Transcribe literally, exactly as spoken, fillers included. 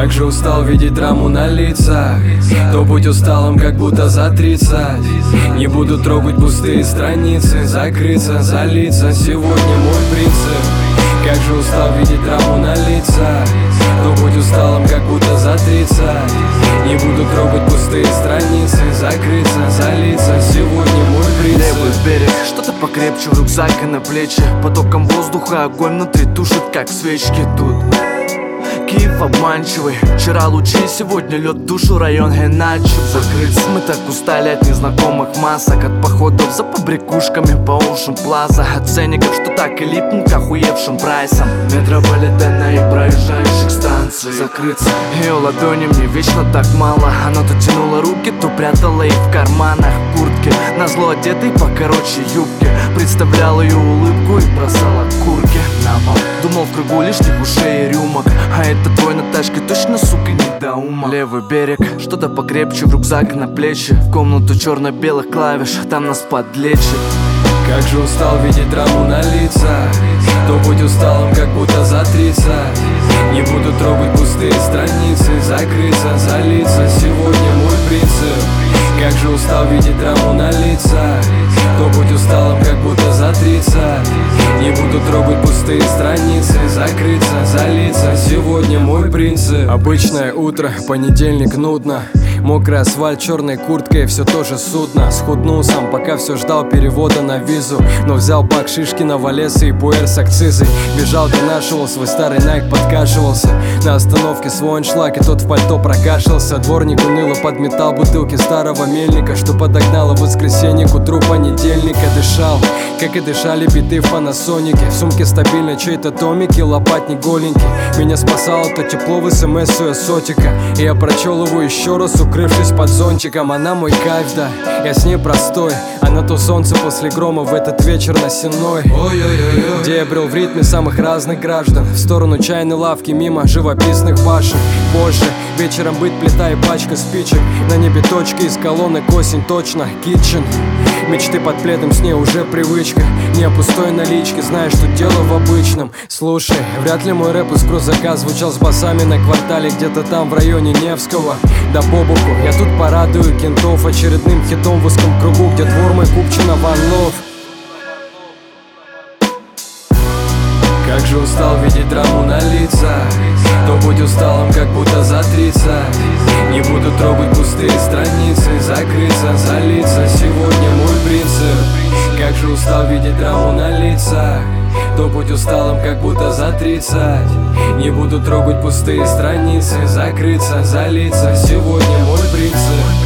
Как же устал видеть драму на лицах. То будь усталым, как будто за тридцать. Не буду трогать пустые страницы. Закрыться, залиться, сегодня мой принцип. Как же устал видеть драму на лицах. То будь усталым, как будто за тридцать. Не буду трогать пустые страницы. Закрыться, залиться, сегодня мой принцип. Левый берег, что-то покрепче, рюкзак и на плечи. Потоком воздуха огонь внутри тушит, как свечки тут. Киев обманчивый, вчера лучи, сегодня лед, душу район иначе закрыться. Мы так устали от незнакомых масок, от походов за побрякушками по Ocean Plaza, от ценников, что так и липнут к охуевшим прайсам метрополитена и проезжающих станций. Закрыться. Ее ладони мне вечно так мало. Она то тянула руки, то прятала их в карманах куртки, назло одетой покороче юбки. Представлял ее улыбку и бросала курки на пол. Думал в кругу лишних ушей и рюмок. А это твой Наташка, точно, сука, недоумок. Левый берег, что-то покрепче, в рюкзак на плечи. В комнату черно-белых клавиш, там нас подлечит. Как же устал видеть драму на лицах. То будь усталым, как будто за тридцать. Не буду трогать пустые страницы. Закрыться, залиться, сегодня мой принцип. Как же устал видеть драму на лицах. То будь усталым, как будто за тридцать. Не буду трогать пустые страницы. Закрыться, залиться, сегодня мой принцип. Обычное утро, понедельник, нудно. Мокрый асфальт, черной курткой, все тоже судно. Схуднул сам, пока все ждал перевода на визу. Но взял бак Шишкина, Валеса и пуэр с акцизой. Бежал, донашивал, свой старый Найк подкашивался. На остановке свой аншлаг, и тот в пальто прокашлялся. Дворник уныло подметал бутылки старого мельника, что подогнало в воскресенье к утру понедельника. Дышал, как и дышали биты в Панасонике. В сумке стабильно чей-то томик и лопатник голенький. Меня спасало то тепло в смс и сотика. И я прочел его еще раз, укрывшись под зонтиком. Она мой кайф, да, я с ней простой. Она то солнце после грома в этот вечер на Сенной. Где я брел в ритме самых разных граждан. В сторону чайной лавки, мимо живописных башен. Позже, вечером быт, плита и пачка спичек. На небе точка из колонок, осень точно, китчен. Мечты под пледом, с ней уже привычка. Не о пустой наличке, знаешь, что дело в обычном. Слушай, вряд ли мой рэп из крузака звучал с басами на квартале где-то там в районе Невского. Да по боку, я тут порадую кентов очередным хитом в узком кругу, где двор мой Купчино, Ван Лов. Как же устал видеть драму на лицах. То будь усталым, как будто за тридцать. Не буду трогать пустые страницы. Закрыться, залиться, сегодня мой принцип. Как же устал видеть драму на лицах. То будь усталым, как будто за тридцать. Не буду трогать пустые страницы. Закрыться, залиться, сегодня мой принцип.